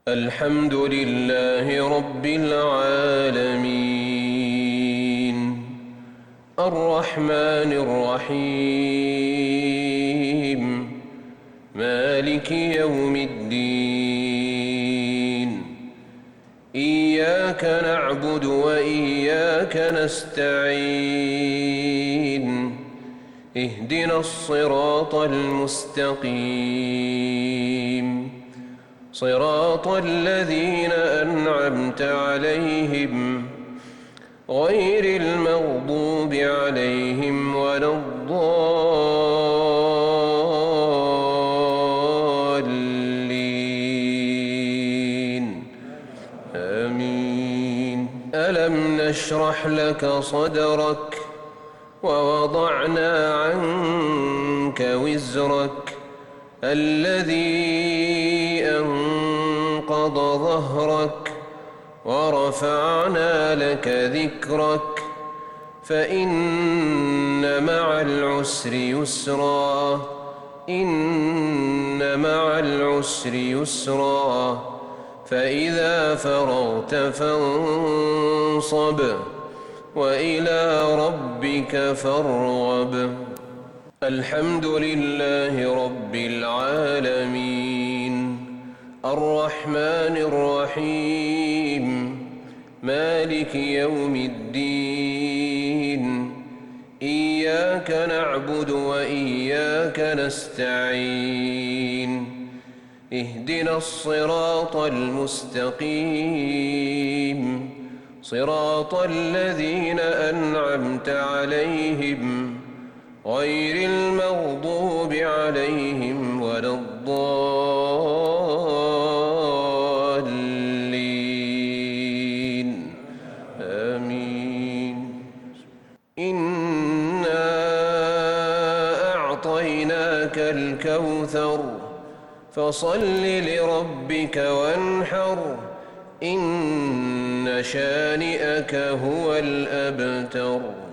الحمد لله رب العالمين الرحمن الرحيم مالك يوم الدين إياك نعبد وإياك نستعين اهدنا الصراط المستقيم صراط الذين أنعمت عليهم غير المغضوب عليهم ولا الضالين آمين. ألم نشرح لك صدرك ووضعنا عنك وزرك الذي أنقض ظهرك ورفعنا لك ذكرك فإن مع العسر يسرا إن مع العسر يسرا فإذا فرغت فانصب وإلى ربك فارغب. الحمد لله رب العالمين الرحمن الرحيم مالك يوم الدين إياك نعبد وإياك نستعين اهدنا الصراط المستقيم صراط الذين أنعمت عليهم غير المغضوب عليهم ولا الضالين آمين. إنا أعطيناك الكوثر فصل لربك وانحر إن شانئك هو الأبتر.